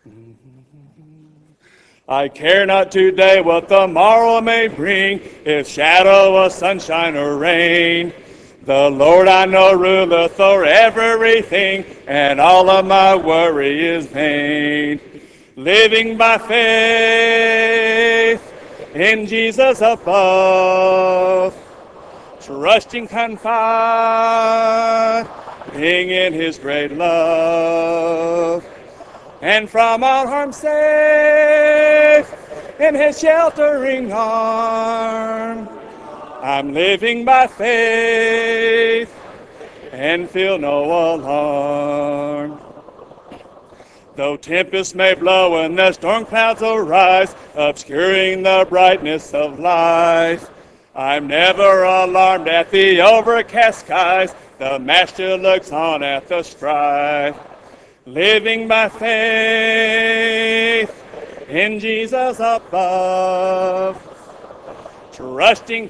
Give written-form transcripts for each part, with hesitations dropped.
I care not today what the morrow may bring, if shadow of sunshine or rain. The Lord I know ruleth o'er everything, and all of my worry is vain. Living by faith in Jesus above, trusting, confiding in his great love, and from all harm safe in his sheltering arm. I'm living by faith and feel no alarm. Though tempests may blow and the storm clouds arise, obscuring the brightness of life, I'm never alarmed at the overcast skies. The Master looks on at the strife. Living by faith in Jesus above, trusting,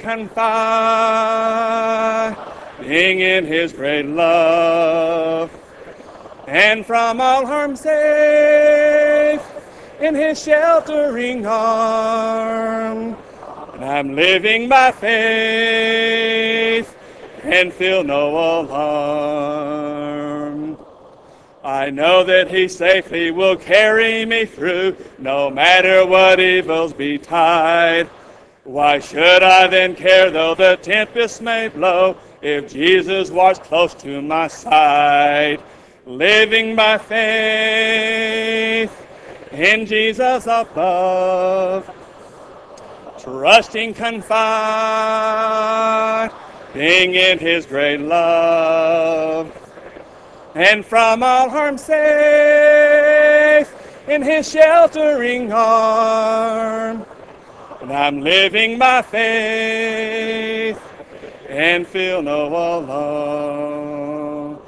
confiding in his great love, and from all harm safe in his sheltering arm. And I'm living by faith and feel no alarm. I know that he safely will carry me through, no matter what evils betide. Why should I then care though the tempest may blow, if Jesus walks close to my side? Living by faith in Jesus above, trusting, confiding in his great love, and from all harm safe in his sheltering arm. And I'm living by faith and feel no alarm.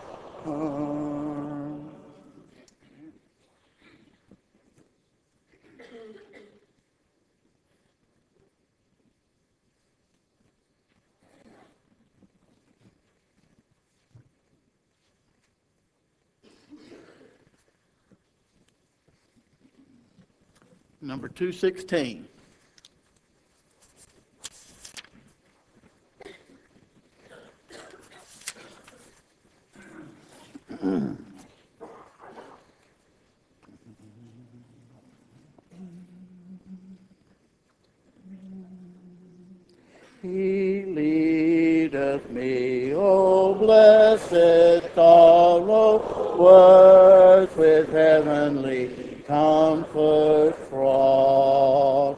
Number 216. He leadeth me, O blessed thought, O words with heavenly comfort fraught.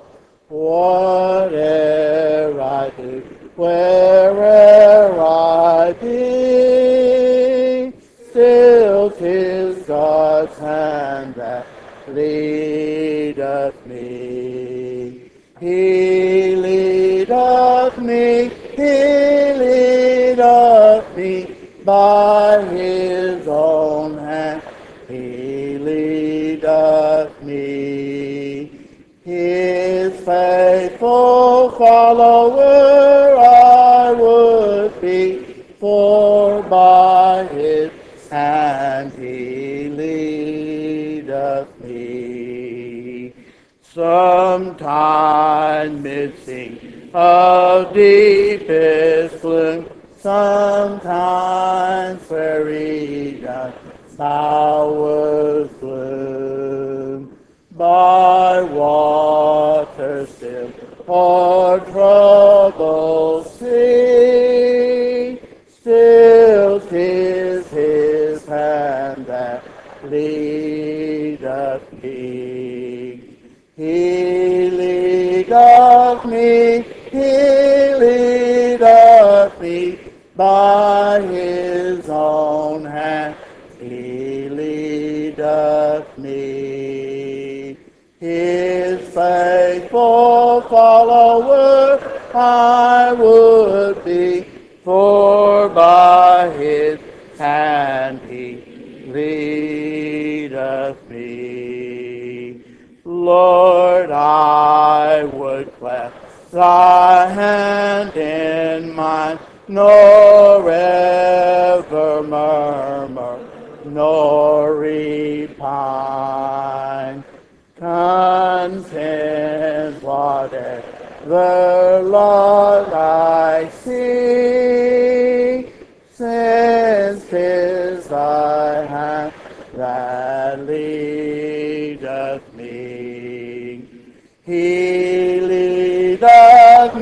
Whate'er I do, where'er I be, still 'tis God's hand that leadeth me. He leadeth me, he leadeth me by his own hand. He leadeth me, his faithful follower I would be, for by his hand he leadeth me. Sometimes missing of deepest gloom, sometimes where Eden's bowers bloom, by water still or troubled sea, still 'tis his hand that leadeth me. He leadeth me, he leadeth me by his own hand. He leadeth me, his faithful follower I would be, for by his hand he leadeth me. Lord, I would clasp thy hand in mine, nor ever murmur, nor repine. the Lord I see, since 'tis thy hand that leadeth me. He leadeth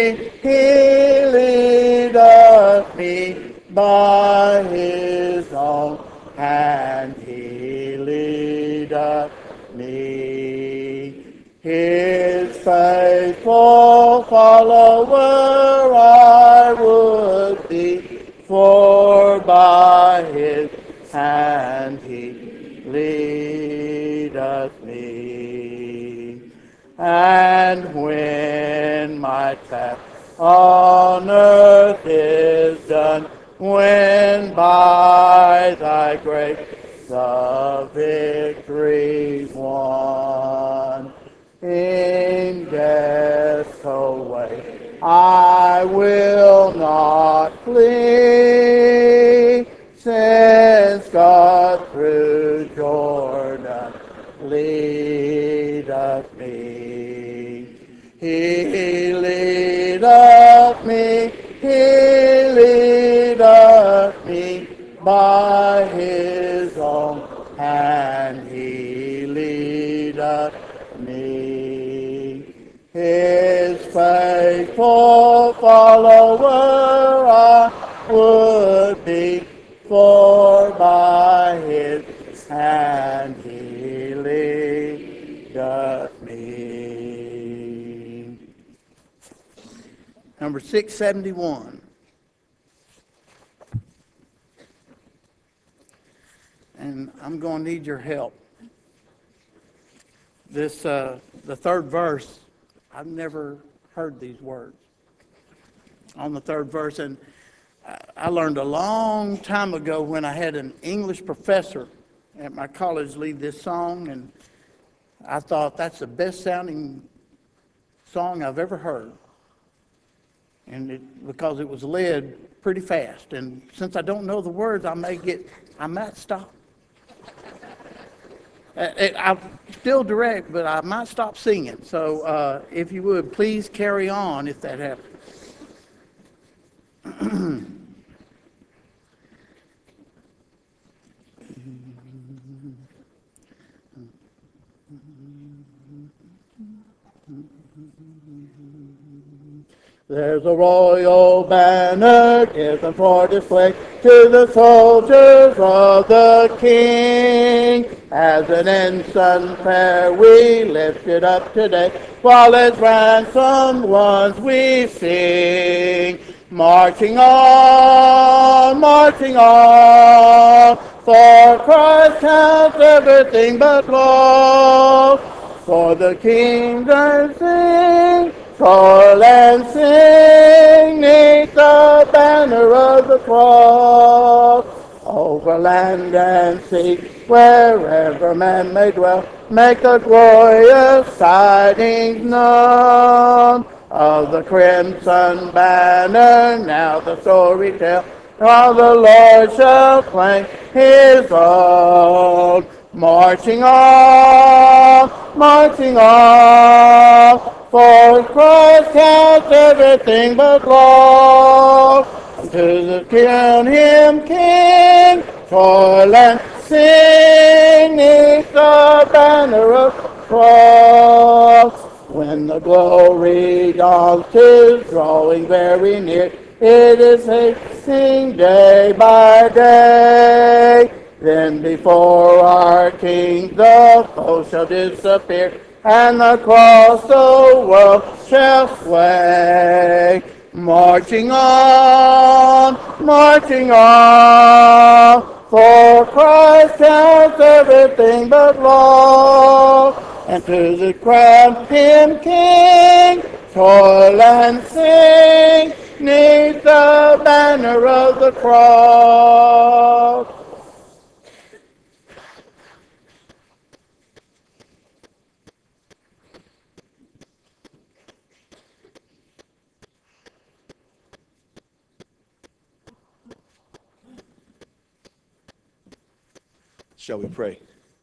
me by his own hand. He leadeth me. His faithful follower I would be, for by his hand he leadeth me. And when my task on earth is done, when by thy grace the victory's won, in death's away I will not flee, since God through Jordan leadeth me. He leadeth me by his own hand. He leadeth me. His faithful follower I would be, for by his hand he leadeth me. Number 671. And I'm going to need your help. This, the third verse, I've never heard these words on the third verse. And I learned a long time ago when I had an English professor at my college lead this song, and I thought that's the best sounding song I've ever heard. And because it was led pretty fast. And since I don't know the words, I might stop. I'm still direct, but I might stop singing. So if you would, please carry on if that happens. There's a royal banner given for display to the soldiers of the King. As an ensign fair we lift it up today, while as ransomed ones we sing. Marching on, for Christ counts everything but loss. For the kingdom sing, toil and sing, neath the banner of the cross. Over land and sea, wherever man may dwell, make the glorious tidings known. Of the crimson banner, now the story tell, how the Lord shall claim his own. Marching on, for Christ counts everything but loss. To the crown him King, toil and sing, neath the banner of the cross. When the glory dawns, 'tis drawing very near, it is hastening day by day. Then before our King the foe shall disappear, and the cross the world shall sway. Marching on, for Christ counts everything but loss. And to the crown him King, toil and sing, neath the banner of the cross. Shall we pray?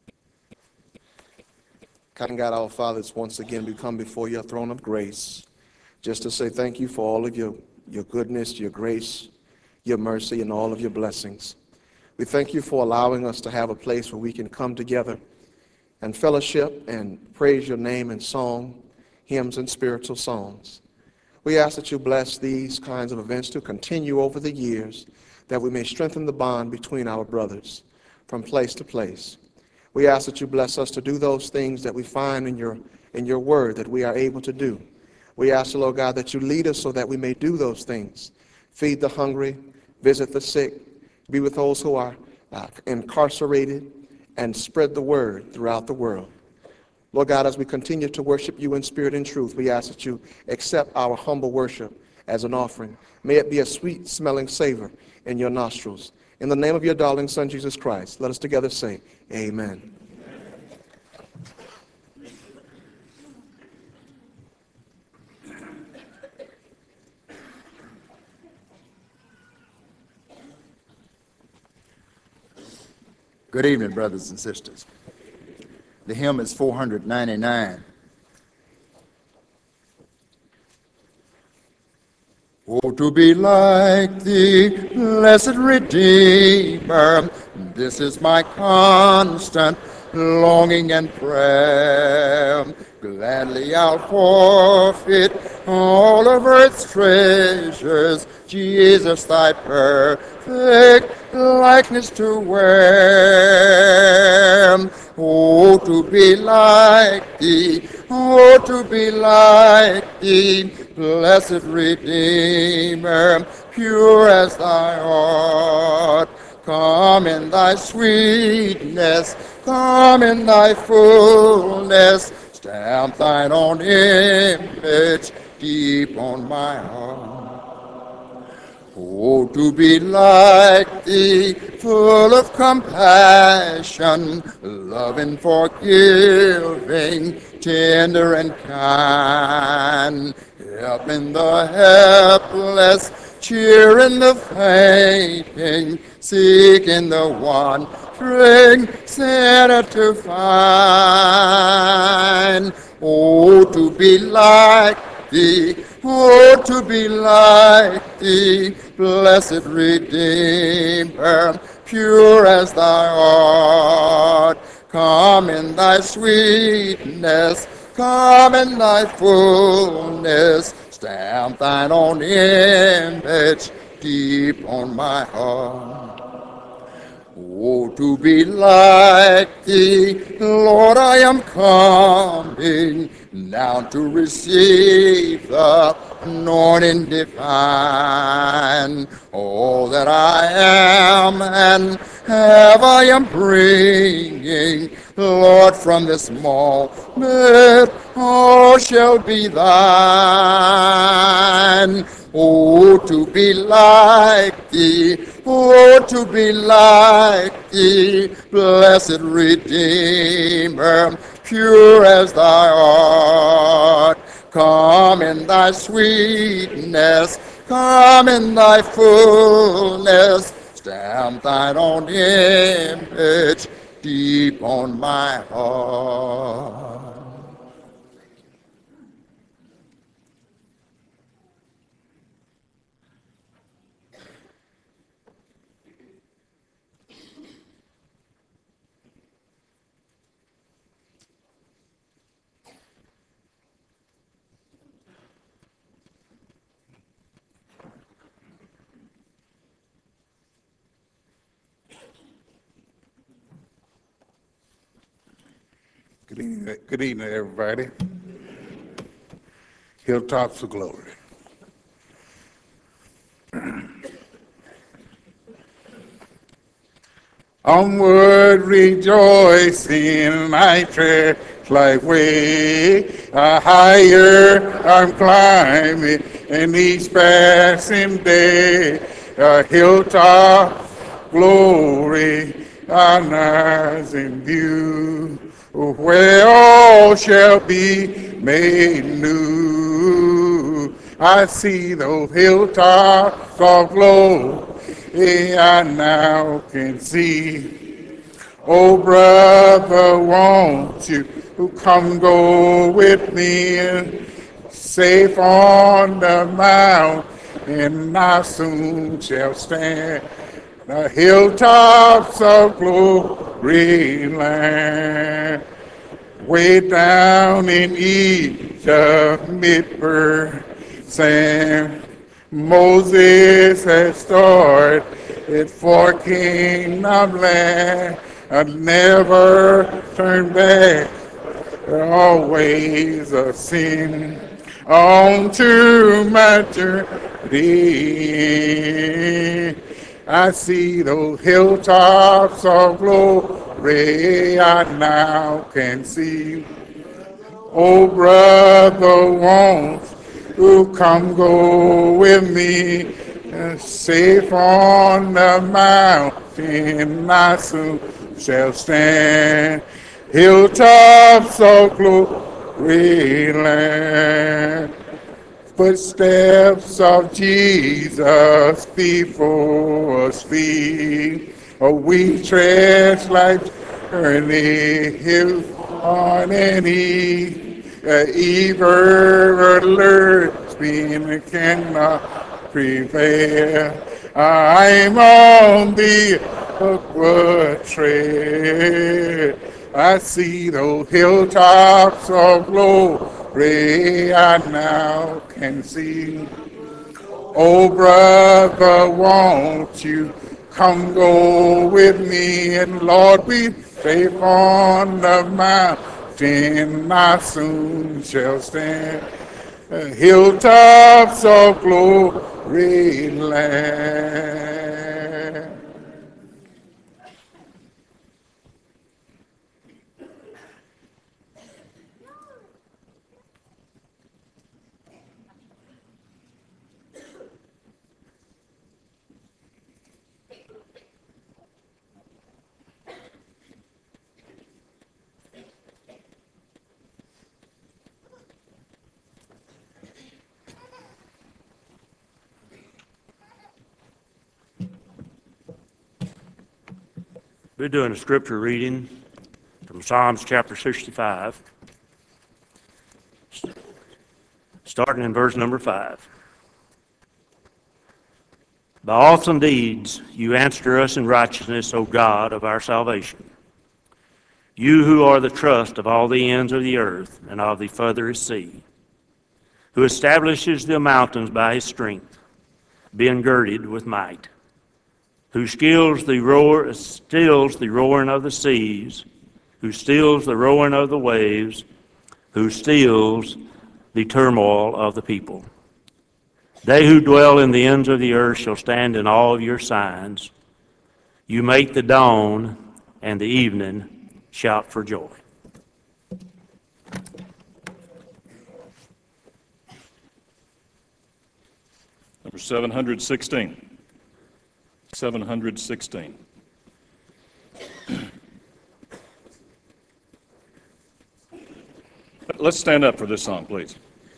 Kind God, our Father, once again we come before your throne of grace. just to say thank you for all of your goodness, your grace, your mercy, and all of your blessings. We thank you for allowing us to have a place where we can come together and fellowship and praise your name in song, hymns, and spiritual songs. We ask that you bless these kinds of events to continue over the years, that we may strengthen the bond between our brothers from place to place. We ask that you bless us to do those things that we find in your word that we are able to do. We ask, Lord God, that you lead us so that we may do those things. Feed the hungry, visit the sick, be with those who are incarcerated, and spread the word throughout the world. Lord God, as we continue to worship you in spirit and truth, we ask that you accept our humble worship as an offering. May it be a sweet-smelling savor in your nostrils. In the name of your darling Son, Jesus Christ, let us together say, Amen. Good evening, brothers and sisters. The hymn is 499. Oh, to be like thee, blessed Redeemer, this is my constant longing and prayer. Gladly I'll forfeit all of earth's treasures, Jesus, thy perfect likeness to wear. Oh, to be like thee, oh, to be like thee, blessed Redeemer, pure as thy art. Come in thy sweetness, come in thy fullness, stamp thine own image deep on my heart. Oh, to be like thee, full of compassion, loving, forgiving, tender and kind, helping the helpless, cheering the fainting, seeking the wandering sinner to find. Oh, to be like thee, oh, to be like thee, blessed Redeemer, pure as thy art. Come in thy sweetness, come in thy fullness, stamp thine own image deep on my heart. Oh, to be like thee, Lord, I am coming now to receive the anointing divine. All that I am and have I am bringing, Lord, from this moment all shall be thine. Oh, to be like thee, oh, to be like thee, blessed Redeemer, pure as thy art. Come in thy sweetness, come in thy fullness, stamp thine own image deep on my heart. Good evening, everybody. Hilltops of Glory. Onward rejoicing, I tread like way higher I'm climbing in each passing day. A hilltop glory, honors in view, where all shall be made new. I see those hilltops of glory, I now can see. Oh, brother, won't you come go with me safe on the mount, and I soon shall stand. The hilltops of glory land, way down in Egypt, midward sand. Moses has stored it for kingdom land, and never turn back, always a sin, on to maturity. I see those hilltops of glory I now can see. Oh, brother, won't you come go with me? Safe on the mountain I soon shall stand. Hilltops of glory land. Footsteps of Jesus before us lead. Oh, we tread life's journey, hill on and ever alert, being cannot prevail. I'm on the upward trail. I see those hilltops of glory I now can see. Oh, brother, won't you come go with me? And Lord, be safe on the mountain I soon shall stand. Hilltops of glory land. We're doing a scripture reading from Psalms chapter 65, starting in verse number 5. By awesome deeds you answer us in righteousness, O God of our salvation. You who are the trust of all the ends of the earth and of the furthest sea, who establishes the mountains by his strength, being girded with might, who stills the roaring of the seas, who stills the roaring of the waves, who stills the turmoil of the people. They who dwell in the ends of the earth shall stand in awe of your signs. You make the dawn and the evening shout for joy. Number 716. 716. Let's stand up for this song, please.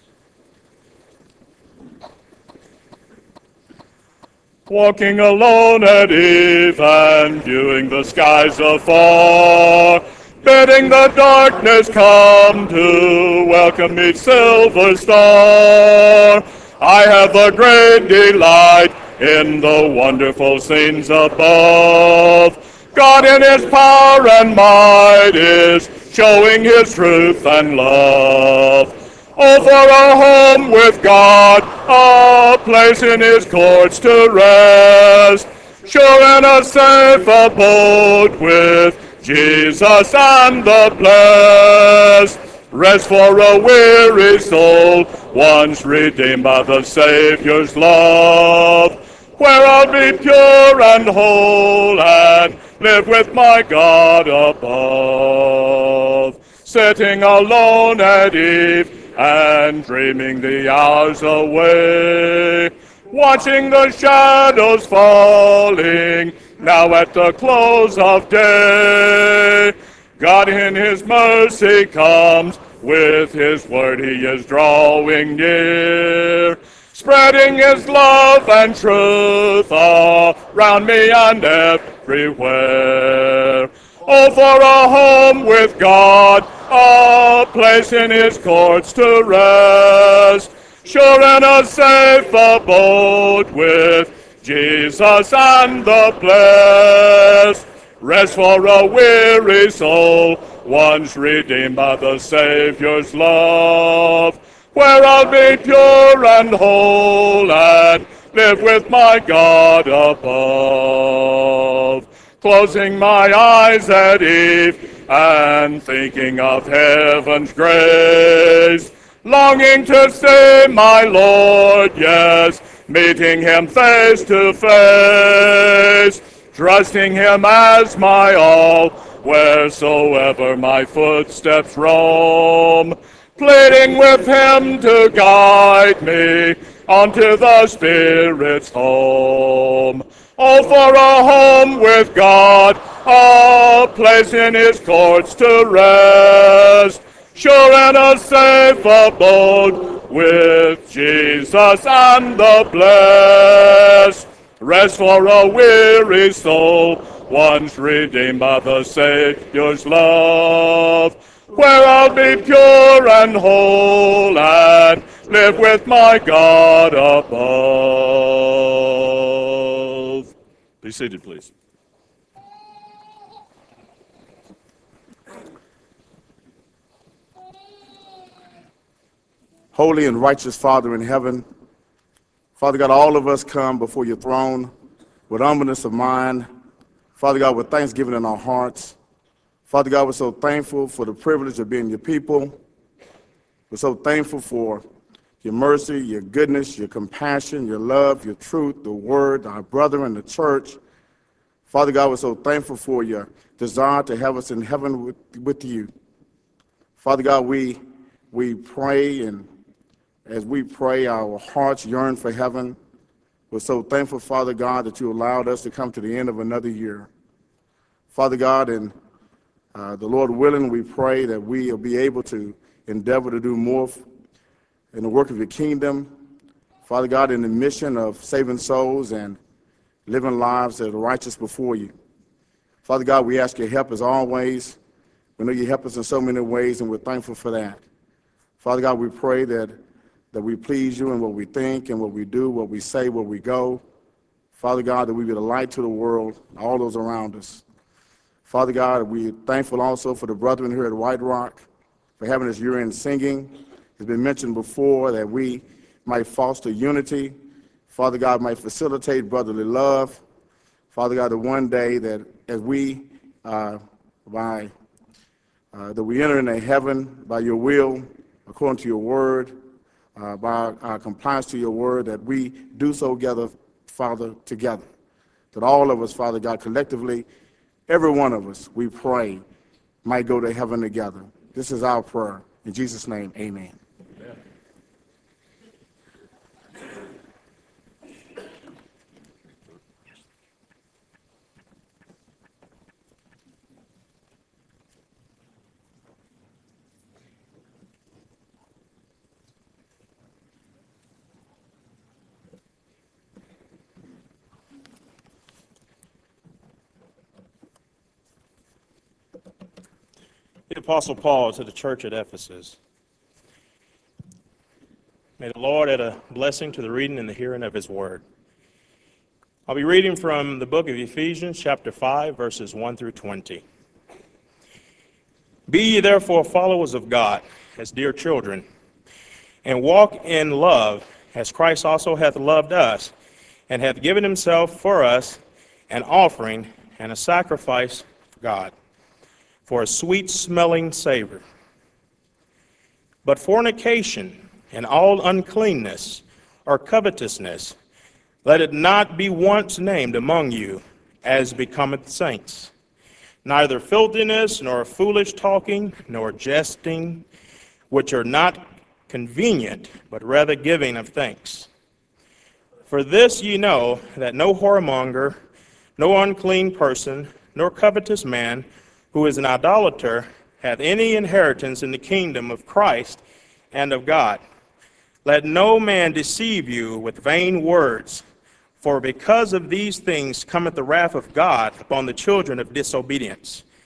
Walking alone at eve and viewing the skies afar, bidding the darkness come to welcome each silver star. I have a great delight in the wonderful scenes above. God in his power and might is showing his truth and love. Oh, for a home with God, a place in his courts to rest, sure and a safe abode with Jesus and the blessed. Rest for a weary soul, once redeemed by the Savior's love, where I'll be pure and whole and live with my God above. Sitting alone at eve and dreaming the hours away, watching the shadows falling now at the close of day. God in his mercy comes, with his word he is drawing near, spreading his love and truth around me and everywhere. Oh, for a home with God, a place in his courts to rest. Sure and a safe abode with Jesus and the blessed. Rest for a weary soul, once redeemed by the Savior's love, where I'll be pure and whole and live with my God above. Closing my eyes at eve and thinking of heaven's grace, longing to see my Lord, yes, meeting him face to face, trusting him as my all, wheresoever my footsteps roam, pleading with him to guide me unto the Spirit's home. Oh, for a home with God, a place in his courts to rest, sure and a safe abode with Jesus and the blessed. Rest for a weary soul, once redeemed by the Savior's love, where I'll be pure and whole and live with my God above. Be seated, please. Holy and righteous Father in heaven, Father God, all of us come before your throne with humbleness of mind. Father God, with thanksgiving in our hearts. Father God, we're so thankful for the privilege of being your people. We're so thankful for your mercy, your goodness, your compassion, your love, your truth, the word, our brother in the church. Father God, we're so thankful for your desire to have us in heaven with you. Father God, we pray, and as we pray, our hearts yearn for heaven. We're so thankful, Father God, that you allowed us to come to the end of another year. Father God, and the Lord willing, we pray that we will be able to endeavor to do more in the work of your kingdom. Father God, in the mission of saving souls and living lives that are righteous before you. Father God, we ask your help as always. We know you help us in so many ways, and we're thankful for that. Father God, we pray that we please you in what we think and what we do, what we say, where we go. Father God, that we be the light to the world, all those around us. Father God, we're thankful also for the brethren here at White Rock for having this year-end singing. It's been mentioned before that we might foster unity. Father God, might facilitate brotherly love. Father God, that one day that as we, that we enter into heaven by your will, according to your word, by our compliance to your word, that we do so together, Father, together. That all of us, Father God, collectively, every one of us, we pray, might go to heaven together. This is our prayer. In Jesus' name, amen. The Apostle Paul to the church at Ephesus. May the Lord add a blessing to the reading and the hearing of his word. I'll be reading from the book of Ephesians, chapter 5, verses 1 through 20. Be ye therefore followers of God, as dear children, and walk in love, as Christ also hath loved us, and hath given himself for us an offering and a sacrifice for God, for a sweet-smelling savor. But fornication and all uncleanness or covetousness, let it not be once named among you, as becometh saints. Neither filthiness, nor foolish talking, nor jesting, which are not convenient, but rather giving of thanks. For this ye know, that no whoremonger, no unclean person, nor covetous man, who is an idolater, hath any inheritance in the kingdom of Christ and of God. Let no man deceive you with vain words, for because of these things cometh the wrath of God upon the children of disobedience.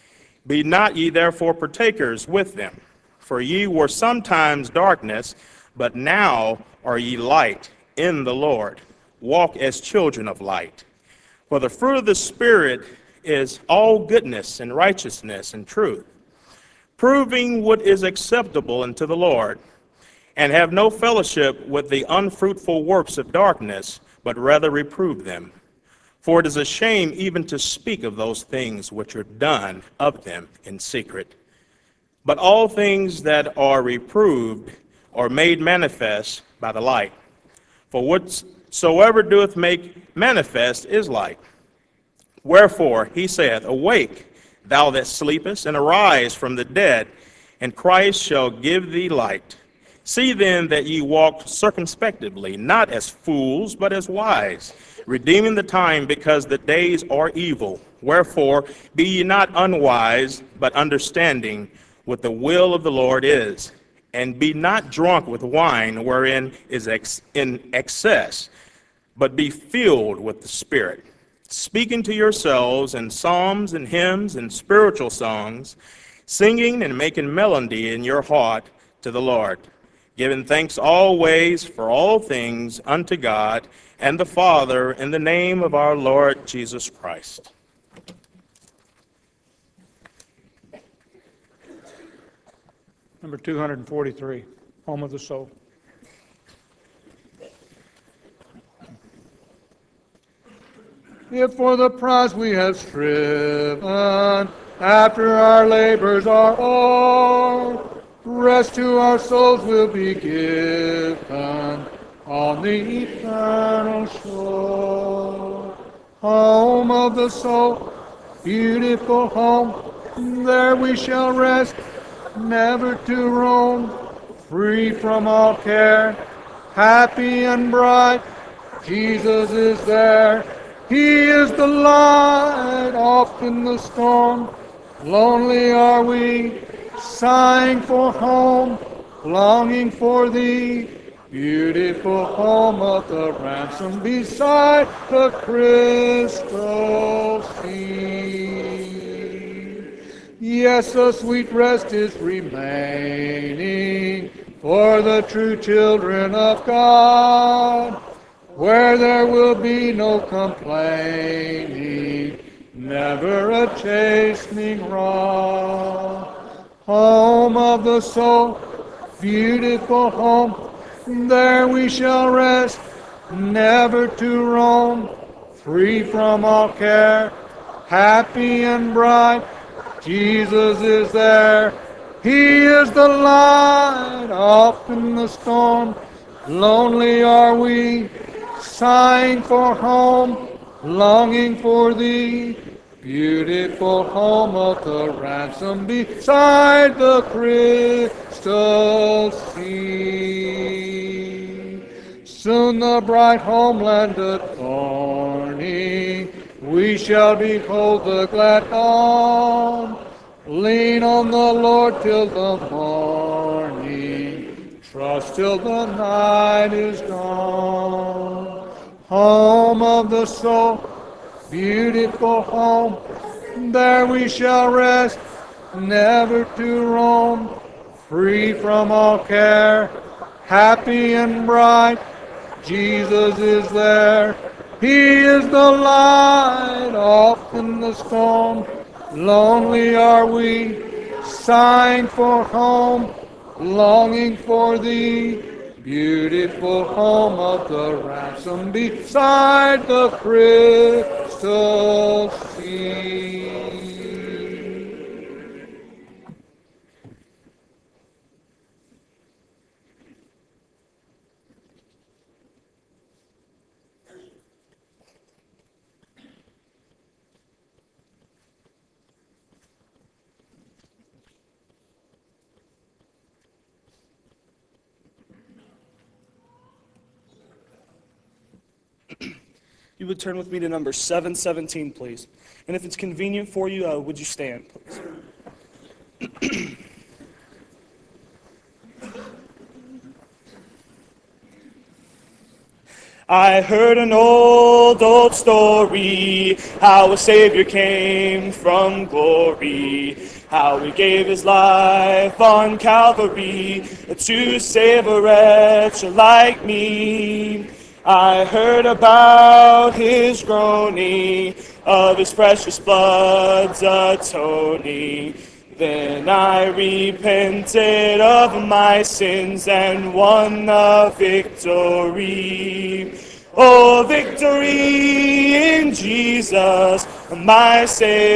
Be not ye therefore partakers with them. For ye were sometimes darkness, but now are ye light in the Lord. Walk as children of light. For the fruit of the Spirit is all goodness and righteousness and truth, proving what is acceptable unto the Lord, and have no fellowship with the unfruitful works of darkness, but rather reprove them. For it is a shame even to speak of those things which are done of them in secret. But all things that are reproved are made manifest by the light. For whatsoever doeth make manifest is light. Wherefore he saith, Awake, thou that sleepest, and arise from the dead, and Christ shall give thee light. See then that ye walk circumspectly, not as fools, but as wise, redeeming the time, because the days are evil. Wherefore be ye not unwise, but understanding what the will of the Lord is. And be not drunk with wine, wherein is in excess, but be filled with the Spirit, speaking to yourselves in psalms and hymns and spiritual songs, singing and making melody in your heart to the Lord, giving thanks always for all things unto God and the Father, in the name of our Lord Jesus Christ. Number 243, Home of the Soul. If for the prize we have striven, after our labors are o'er, rest to our souls will be given on the eternal shore. Home of the soul, beautiful home, there we shall rest, never to roam, free from all care, happy and bright. Jesus is there. He is the light oft in the storm. Lonely are we, sighing for home, longing for thee. Beautiful home of the ransom beside the crystal sea. Yes, a sweet rest is remaining for the true children of God, where there will be no complaining, never a chastening rod. Home of the soul, beautiful home, there we shall rest, never to roam, free from all care, happy and bright. Jesus is there. He is the light oft in the storm. Lonely are we, sighing for home, longing for thee. Beautiful home of the ransom beside the crystal sea. Soon the bright homeland adorning, we shall behold the glad dawn. Lean on the Lord till the morning, trust till the night is gone. Home of the soul, beautiful home, there we shall rest, never to roam, free from all care, happy and bright. Jesus is there. He is the light oft in the storm. Lonely are we, sighing for home, longing for thee. Beautiful home of the ransom beside the crystal sea. You would turn with me to number 717, please. And if it's convenient for you, would you stand, please? I heard an old story, how a Savior came from glory. how he gave his life on Calvary to save a wretch like me. I heard about his groaning, of his precious blood's atoning. Then I repented of my sins and won the victory. Oh, victory in Jesus, my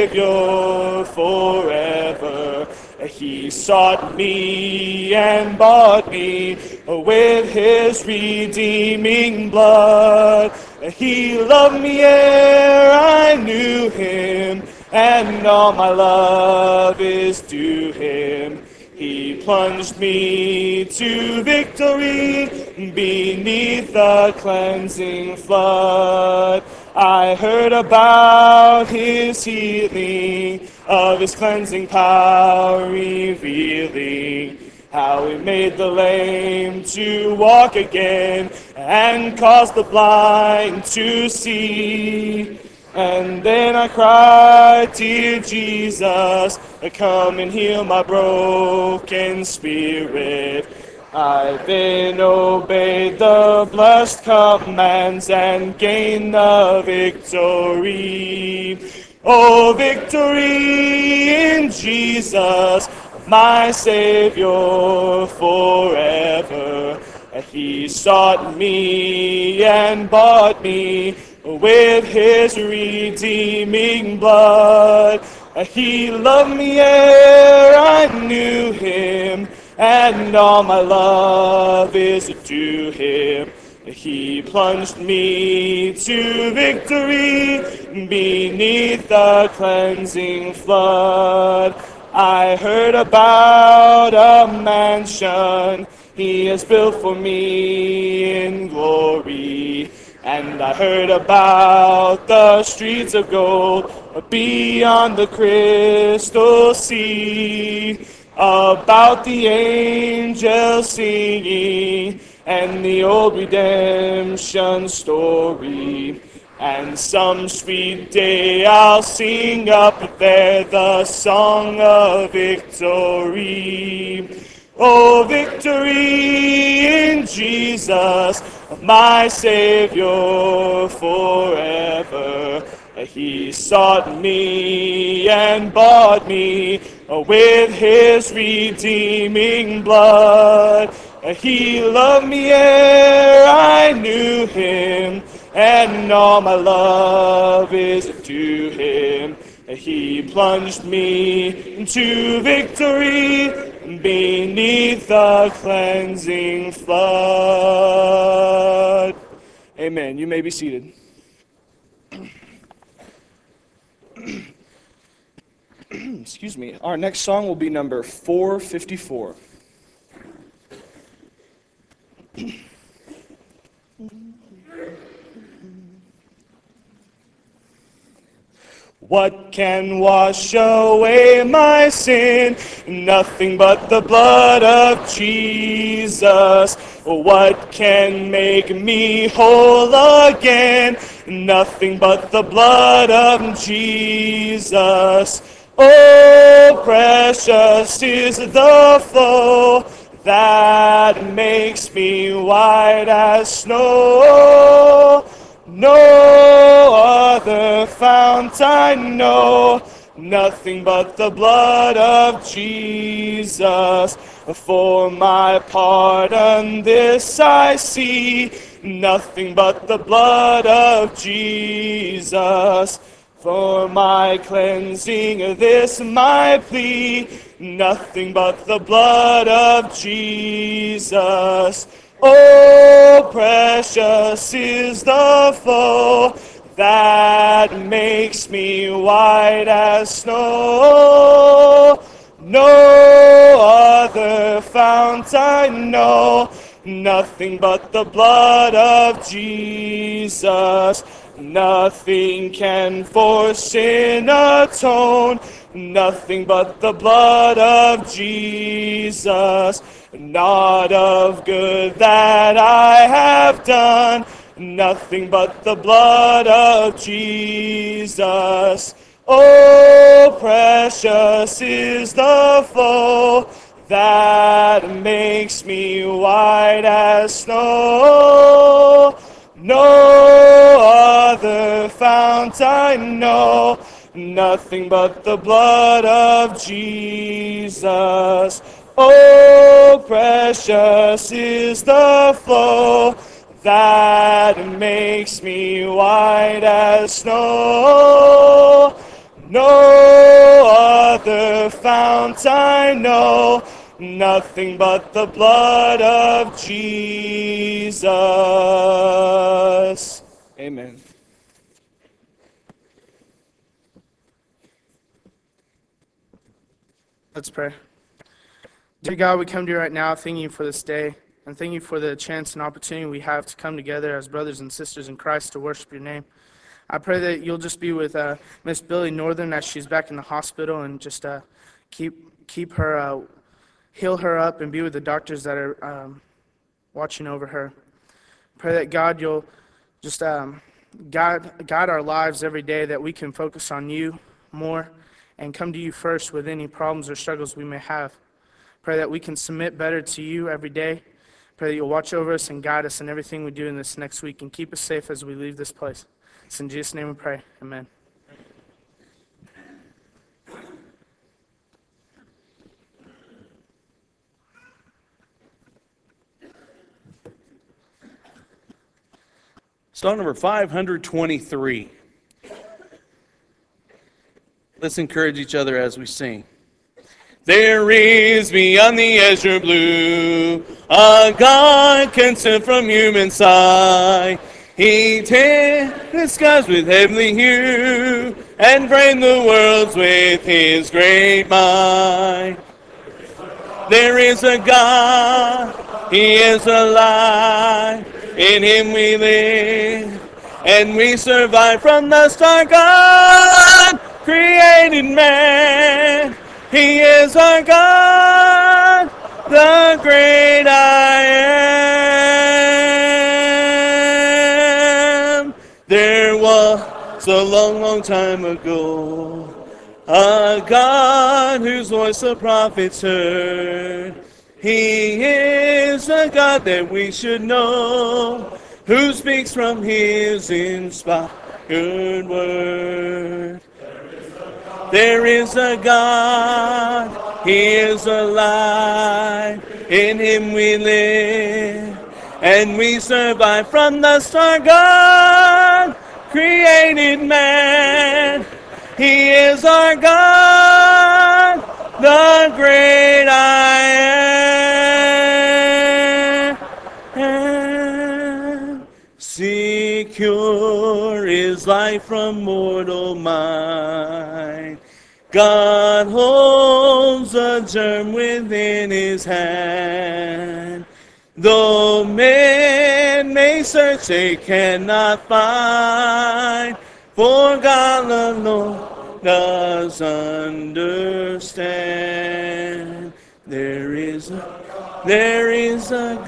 Savior forever. He sought me and bought me with his redeeming blood. He loved me ere I knew him, and all my love is due him. He plunged me to victory beneath the cleansing flood. I heard about his healing, of his cleansing power revealing, how he made the lame to walk again and caused the blind to see. And then I cried, dear Jesus, come and heal my broken spirit. I then obeyed the blessed commands and gained the victory. Oh, victory in Jesus, my Savior forever. He sought me and bought me with his redeeming blood. He loved me ere I knew him, and all my love is due him. He plunged me to victory beneath the cleansing flood. I heard about a mansion he has built for me in glory. And I heard about the streets of gold beyond the crystal sea, about the angels singing and the old redemption story. And some sweet day I'll sing up there the song of victory. Oh, victory in Jesus, my Savior forever. He sought me and bought me with his redeeming blood. He loved me ere I knew him, and all my love is due him. He plunged me into victory beneath the cleansing flood. Amen. You may be seated. Excuse me. Our next song will be number 454. What can wash away my sin? Nothing but the blood of Jesus. What can make me whole again? Nothing but the blood of Jesus. Oh, precious is the flow that makes me white as snow. No other fount I know, nothing but the blood of Jesus. For my pardon this I see, nothing but the blood of Jesus. For my cleansing this my plea, nothing but the blood of Jesus. Oh, precious is the flow that makes me white as snow. No other fount I know, nothing but the blood of Jesus. Nothing can for sin atone, nothing but the blood of Jesus. Not of good that I have done, nothing but the blood of Jesus. Oh, precious is the flow that makes me white as snow. No other fount I know, nothing but the blood of Jesus. Oh, precious is the flow that makes me white as snow. No other fount I know, nothing but the blood of Jesus. Amen. Let's pray. Dear God, we come to you right now thanking you for this day and thank you for the chance and opportunity we have to come together as brothers and sisters in Christ to worship your name. I pray that you'll just be with Miss Billy Northern as she's back in the hospital and just keep her, heal her up and be with the doctors that are watching over her. Pray that God, you'll just guide our lives every day, that we can focus on you more and come to you first with any problems or struggles we may have. Pray that we can submit better to you every day. Pray that you'll watch over us and guide us in everything we do in this next week and keep us safe as we leave this place. It's in Jesus' name we pray. Amen. Song number 523. Let's encourage each other as we sing. There is beyond the azure blue a God concealed from human sight. He tinted the skies with heavenly hue and framed the worlds with his great might. There is a God, he is alive, in him we live, and we survive from the start. God created man. He is our God, the great I am. There was a long, long time ago a God whose voice the prophets heard. He is a God that we should know, who speaks from his inspired word. There is a God, he is alive, in him we live, and we survive from the start. God created man, he is our God, the great I am. Secure is life from mortal mind. God holds a germ within his hand. Though men may search, they cannot find, for God alone does understand. There is a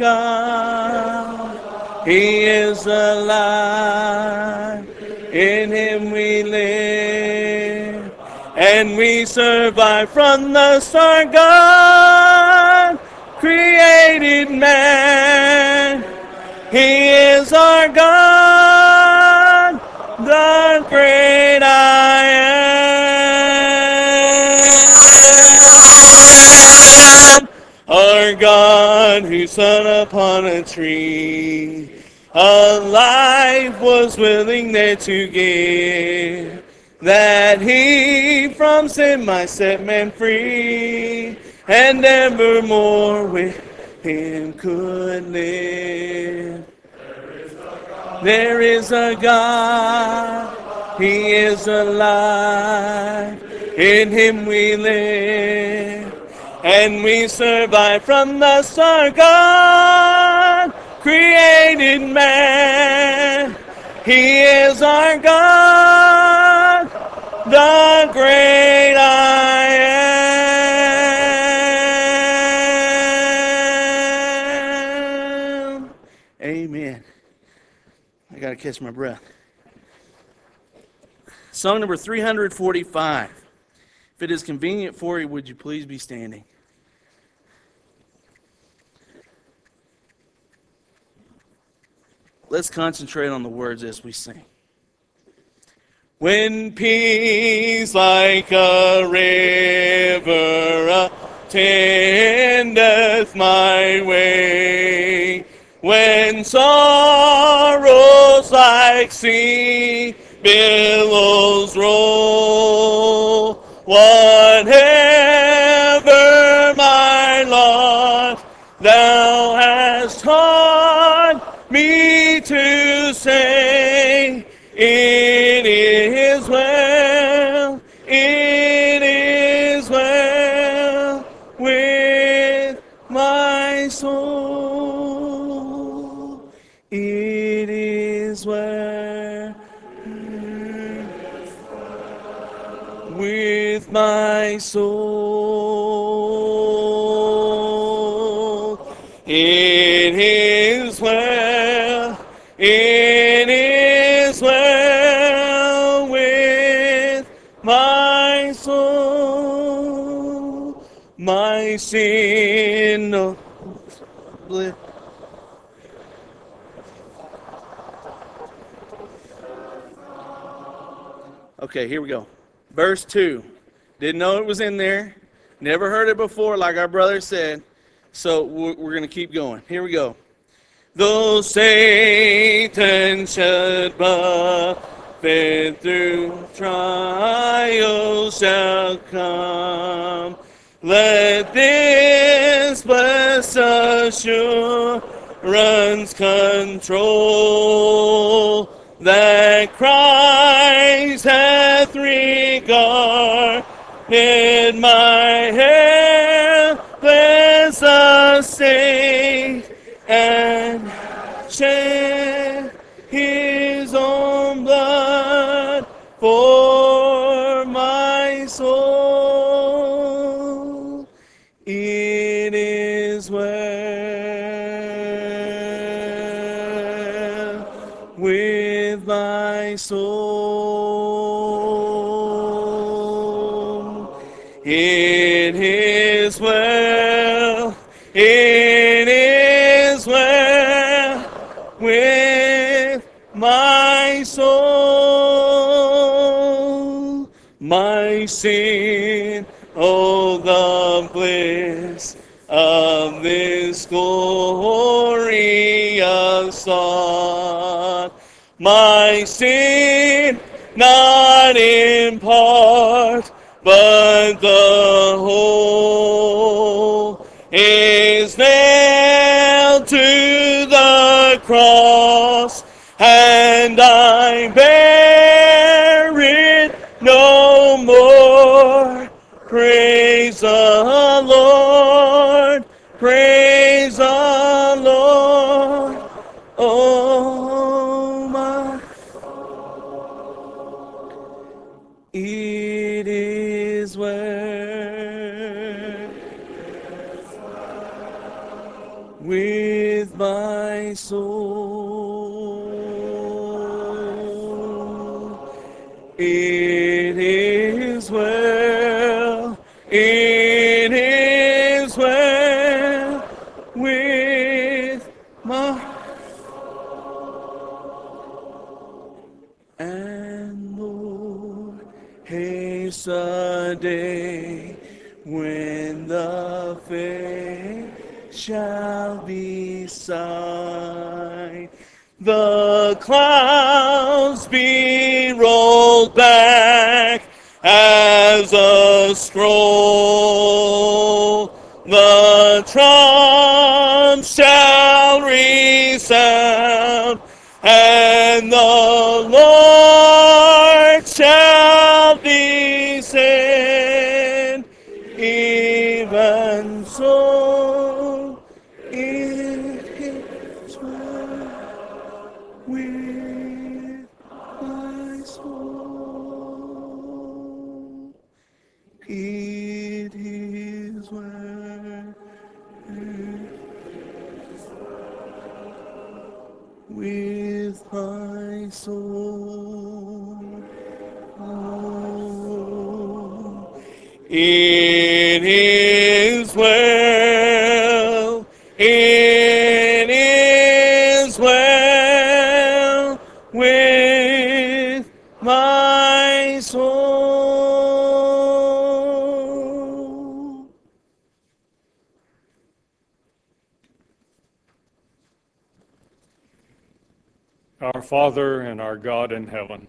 God, he is alive, in him we live, and we survive from the start. God created man, he is our God, the great I am. Our God who sat upon a tree, a life was willing there to give, that he from sin might set man free, and evermore with him could live. There is a God, he is alive, in him we live, and we survive from the start. God created man, he is our God, the great I am. Amen. I gotta catch my breath. Song number 345. If it is convenient for you, would you please be standing? Let's concentrate on the words as we sing. When peace like a river attendeth my way, when sorrows like sea billows roll, whatever my lot, thou hast taught me to say, it is well, it is well with my soul, it is well with my soul, it is well, it is well with my soul, my sin. No, okay, here we go. Verse 2. Didn't know it was in there. Never heard it before, like our brother said. So we're going to keep going. Here we go. Though Satan should buffet through trials shall come, let this blessed assurance control that Christ hath regarded my helpless estate, and shed his own blood for my soul. It is well with my soul. It is well, it is well with my soul. My sin, oh, the bliss of this glorious thought. My sin, not in part, but the whole, is nailed to the cross, and I bear it no more. Praise the Lord, praise the Lord, oh my. It is well with my soul. It is well, it is well with my. And Lord, haste the day when the faith shall be sight, the clouds be rolled back as a scroll, the trump shall resound, and the Lord shall descend. Even so, it is well with my soul. It is well with my soul. It is well, it is well with my soul. Our Father and our God in heaven,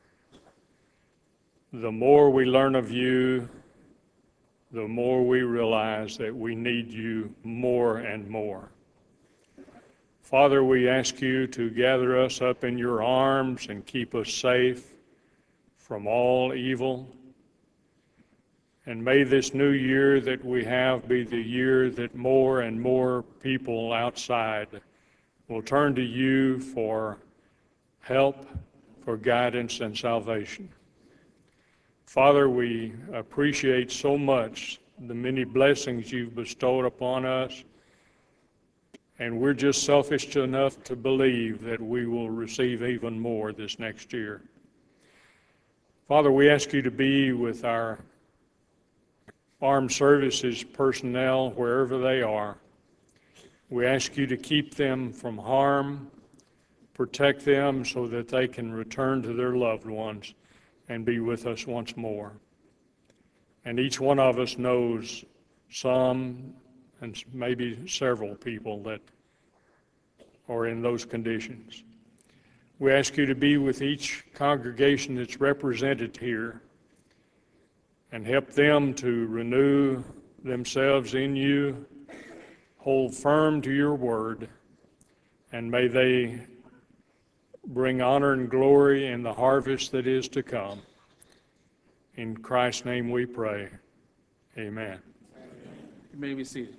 the more we learn of you, the more we realize that we need you more and more. Father, we ask you to gather us up in your arms and keep us safe from all evil. And may this new year that we have be the year that more and more people outside will turn to you for help, for guidance and salvation. Father, we appreciate so much the many blessings you've bestowed upon us, and we're just selfish enough to believe that we will receive even more this next year. Father, we ask you to be with our armed services personnel wherever they are. We ask you to keep them from harm, protect them so that they can return to their loved ones and be with us once more. And each one of us knows some and maybe several people that are in those conditions. We ask you to be with each congregation that's represented here and help them to renew themselves in you, hold firm to your word, and may they bring honor and glory in the harvest that is to come. In Christ's name we pray. Amen. You may be seated.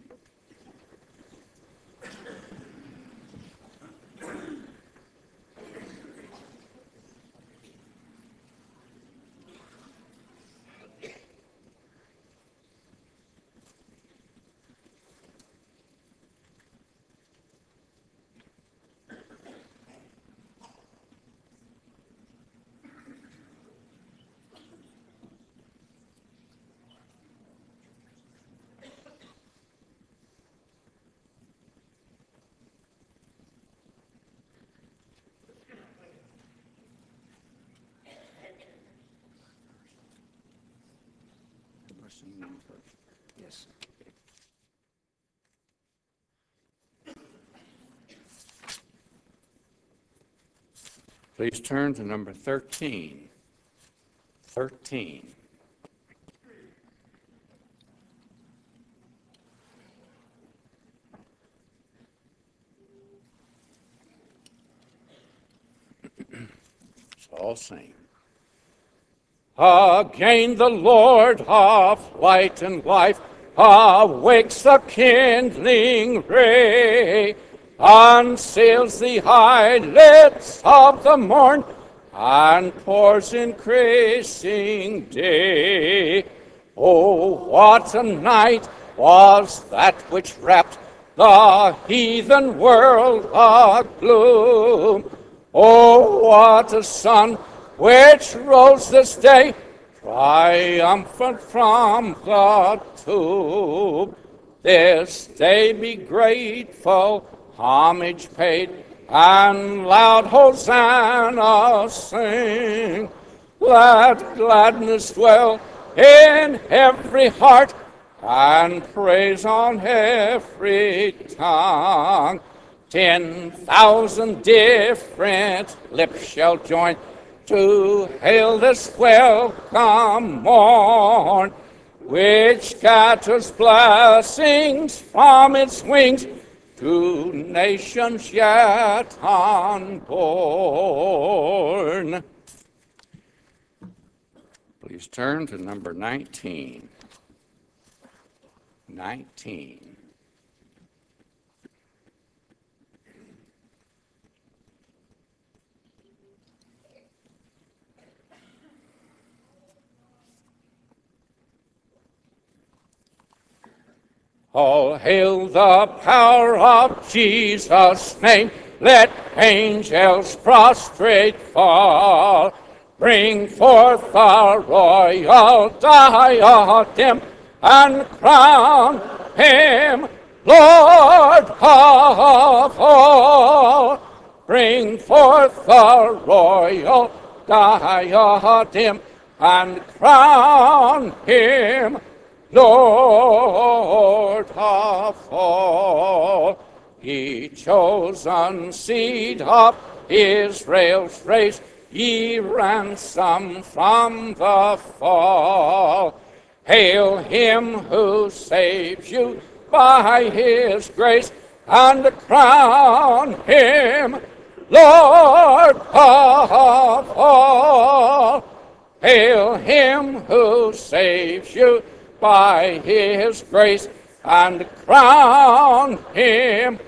Yes. Please turn to number 13. 13. So all sing. Again the Lord of light and life awakes the kindling ray, unseals the eyelids of the morn, and pours increasing day. Oh, what a night was that which wrapped the heathen world agloom. Oh, what a sun which rose this day, triumphant from the tomb. This day be grateful homage paid, and loud hosanna sing. Let gladness dwell in every heart, and praise on every tongue. 10,000 different lips shall join to hail this welcome morn, which scatters blessings from its wings to nations yet unborn. Please turn to number 19. 19. All hail the power of Jesus' name. Let angels prostrate fall. Bring forth a royal diadem and crown him Lord of all. Bring forth a royal diadem and crown him Lord of all. Ye chosen seed of Israel's race, ye ransom from the fall. Hail him who saves you by his grace, and crown him Lord of all. Hail him who saves you by his grace, and crown him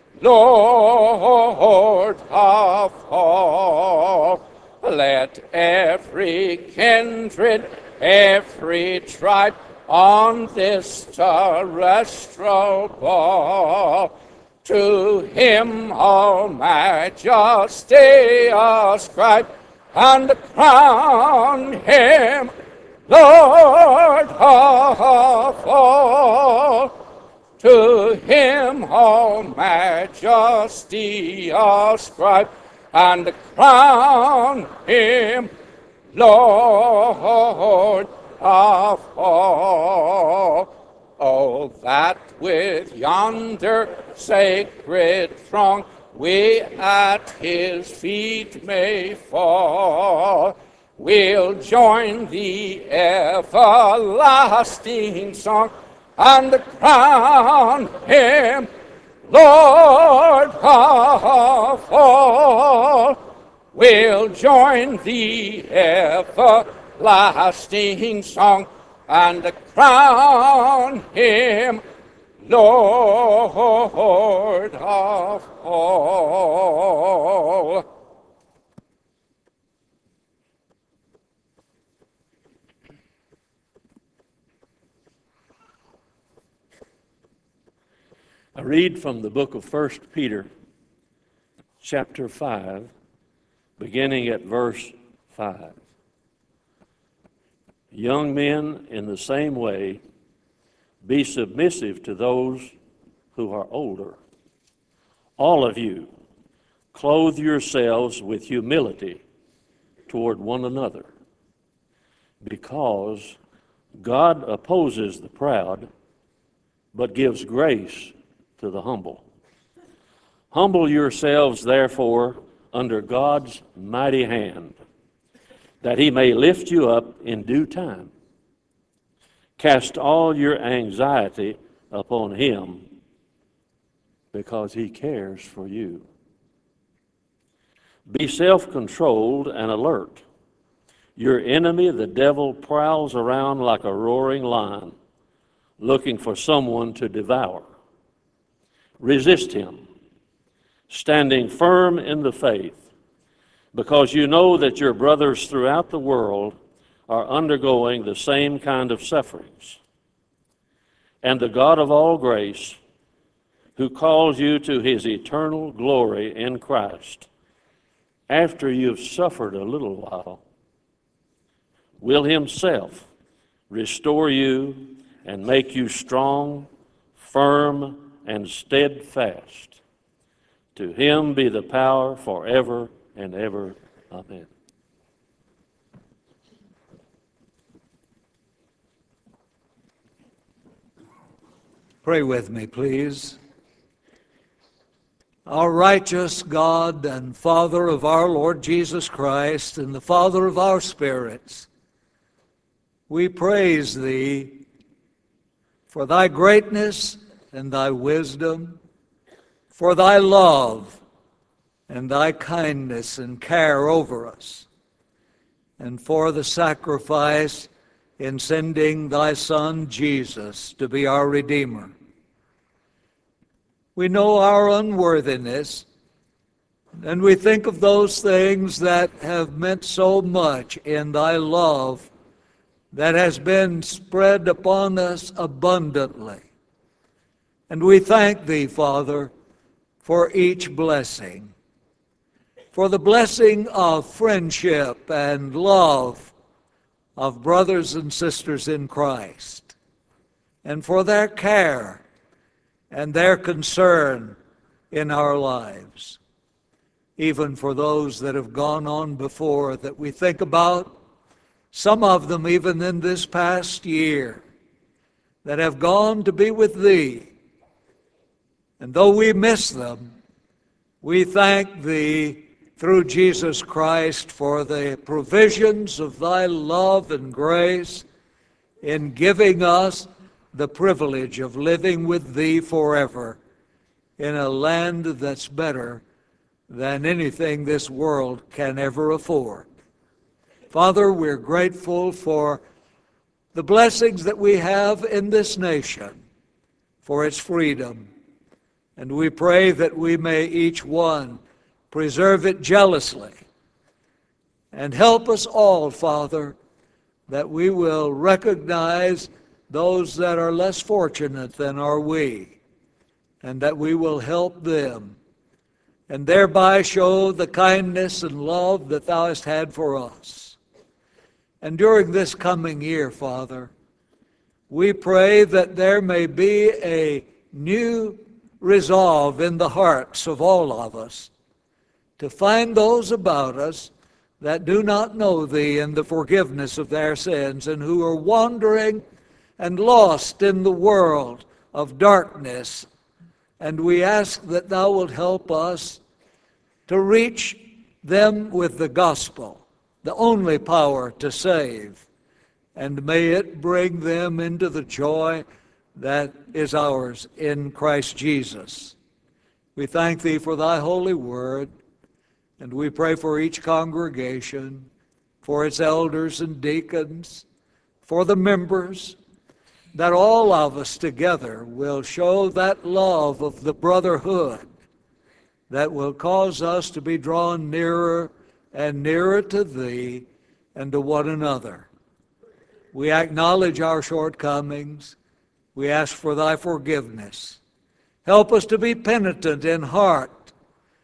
Lord of all. Let every kindred, every tribe on this terrestrial ball, to him all majesty ascribe, and crown him Lord of all. To him all majesty ascribe, and crown him Lord of all. Oh, that with yonder sacred throng we at his feet may fall. We'll join the everlasting song and crown him Lord of all. We'll join the everlasting song and crown him Lord of all. I read from the book of 1 Peter, chapter 5, beginning at verse 5. Young men, in the same way, be submissive to those who are older. All of you, clothe yourselves with humility toward one another, because God opposes the proud, but gives grace to the humble. Humble yourselves, therefore, under God's mighty hand, that he may lift you up in due time. Cast all your anxiety upon him, because he cares for you. Be self-controlled and alert. Your enemy, the devil, prowls around like a roaring lion, looking for someone to devour. Resist him, standing firm in the faith, because you know that your brothers throughout the world are undergoing the same kind of sufferings. And the God of all grace, who calls you to his eternal glory in Christ, after you've suffered a little while, will himself restore you and make you strong, firm, and steadfast. To him be the power forever and ever. Amen. Pray with me, please. Our righteous God and Father of our Lord Jesus Christ and the Father of our spirits, we praise thee for thy greatness and thy wisdom, for thy love and thy kindness and care over us, and for the sacrifice in sending thy Son Jesus to be our Redeemer. We know our unworthiness, and we think of those things that have meant so much in thy love that has been spread upon us abundantly. And we thank thee, Father, for each blessing. for the blessing of friendship and love of brothers and sisters in Christ, and for their care and their concern in our lives, even for those that have gone on before that we think about, some of them even in this past year, that have gone to be with Thee. And though we miss them, we thank Thee through Jesus Christ for the provisions of Thy love and grace in giving us the privilege of living with Thee forever in a land that's better than anything this world can ever afford. Father, we're grateful for the blessings that we have in this nation, for its freedom, and we pray that we may each one preserve it jealously. And help us all, Father, that we will recognize those that are less fortunate than are we, and that we will help them, and thereby show the kindness and love that Thou hast had for us. And during this coming year, Father, we pray that there may be a new resolve in the hearts of all of us to find those about us that do not know Thee and the forgiveness of their sins, and who are wandering and lost in the world of darkness. And we ask that Thou wilt help us to reach them with the gospel, the only power to save, and may it bring them into the joy that is ours in Christ Jesus. We thank Thee for Thy holy word, and we pray for each congregation, for its elders and deacons, for the members, that all of us together will show that love of the brotherhood that will cause us to be drawn nearer and nearer to Thee and to one another. We acknowledge our shortcomings. We ask for Thy forgiveness. Help us to be penitent in heart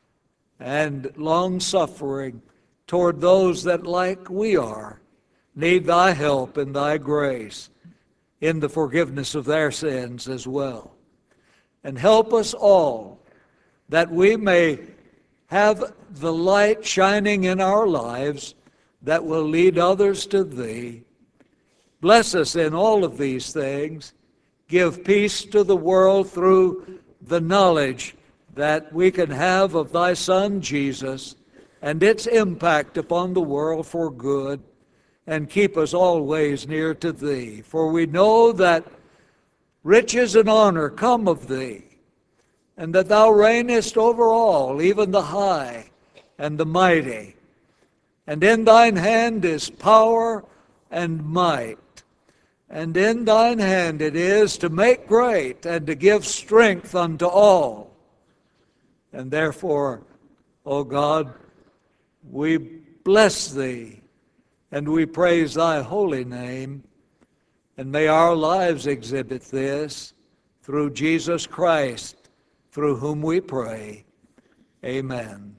and long-suffering toward those that, like we are, need Thy help and Thy grace in the forgiveness of their sins as well. And help us all that we may have the light shining in our lives that will lead others to Thee. Bless us in all of these things. Give peace to the world through the knowledge that we can have of Thy Son, Jesus, and its impact upon the world for good, and keep us always near to Thee. For we know that riches and honor come of Thee, and that Thou reignest over all, even the high and the mighty. And in Thine hand is power and might. And in Thine hand it is to make great and to give strength unto all. And therefore, O God, we bless Thee and we praise Thy holy name. And may our lives exhibit this through Jesus Christ, through whom we pray. Amen.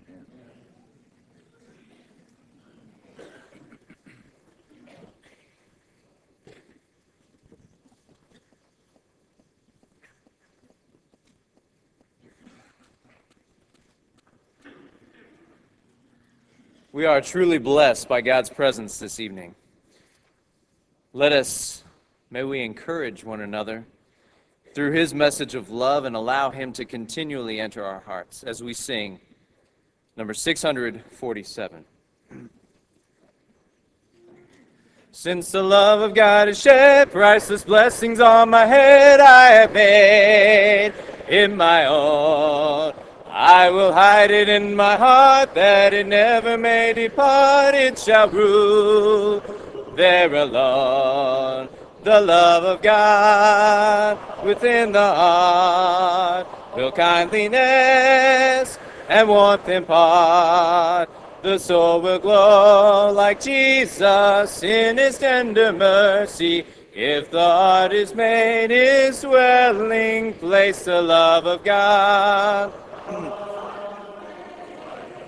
We are truly blessed by God's presence this evening. May we encourage one another through His message of love and allow Him to continually enter our hearts as we sing number 647. Since the love of God has shed priceless blessings on my head, I have made it my own. I will hide it in my heart that it never may depart. It shall rule there alone. The love of God within the heart will kindliness and warmth impart. The soul will glow like Jesus in His tender mercy. If the heart is made His dwelling place, the love of God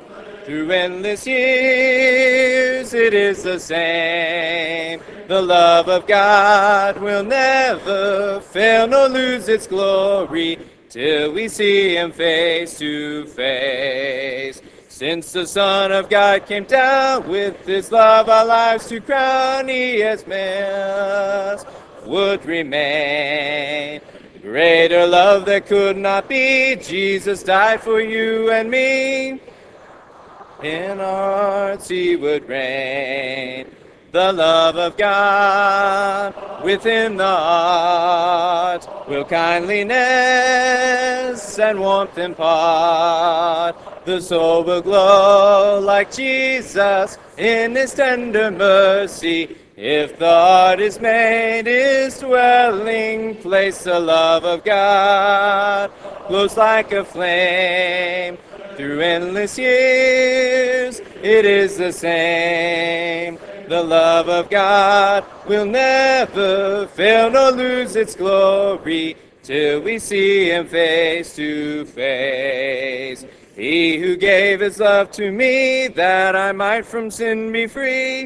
Through endless years, it is the same. The love of God will never fail nor lose its glory till we see him face to face. Since the Son of God came down with his love our lives to crown, he has made us would remain. Greater love that could not be, Jesus died for you and me. In our hearts he would reign. The love of God within the heart will kindliness and warmth impart. The soul will glow like Jesus in his tender mercy. If the heart is made his dwelling place, the love of God glows like a flame. Through endless years, it is the same. The love of God will never fail nor lose its glory till we see him face to face. He who gave his love to me that I might from sin be free.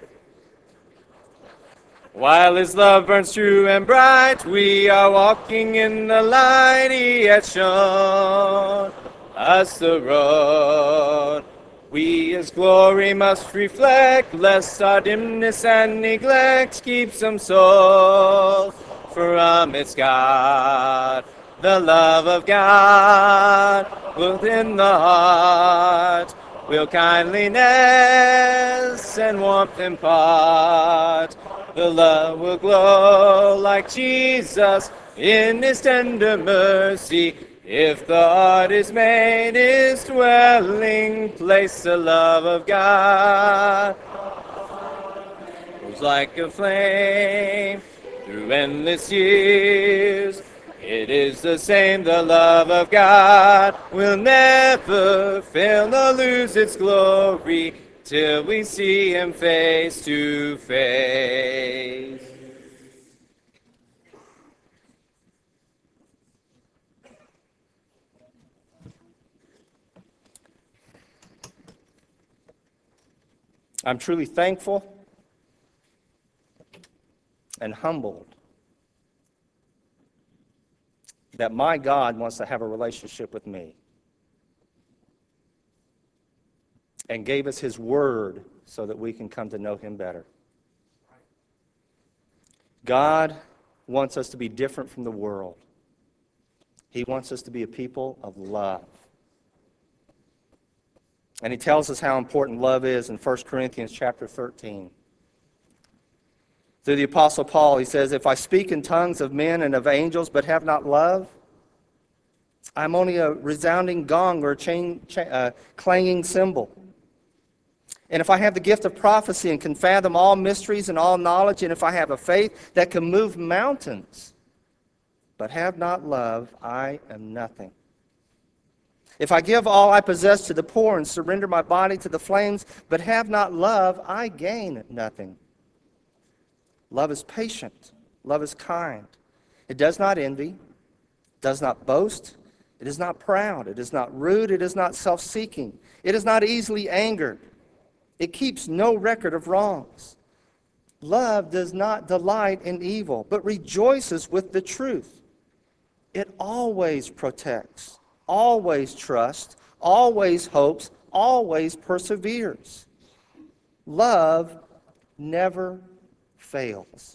While his love burns true and bright, we are walking in the light. He has shown us the road we his glory must reflect, lest our dimness and neglect keep some souls from its God. The love of God within the heart will kindliness and warmth impart. The love will glow like Jesus in his tender mercy. If the heart is made his dwelling place, the love of God goes like a flame through endless years. It is the same, the love of God will never fail nor lose its glory till we see him face to face. I'm truly thankful and humbled that my God wants to have a relationship with me and gave us his word so that we can come to know him better. God wants us to be different from the world. He wants us to be a people of love. And he tells us how important love is in 1 Corinthians chapter 13. Through the Apostle Paul, he says, if I speak in tongues of men and of angels but have not love, I'm only a resounding gong or a clanging cymbal. And if I have the gift of prophecy and can fathom all mysteries and all knowledge, and if I have a faith that can move mountains but have not love, I am nothing. If I give all I possess to the poor and surrender my body to the flames, but have not love, I gain nothing. Love is patient. Love is kind. It does not envy, does not boast. It is not proud. It is not rude. It is not self-seeking. It is not easily angered. It keeps no record of wrongs. Love does not delight in evil, but rejoices with the truth. It always protects, always trusts, always hopes, always perseveres. Love never fails.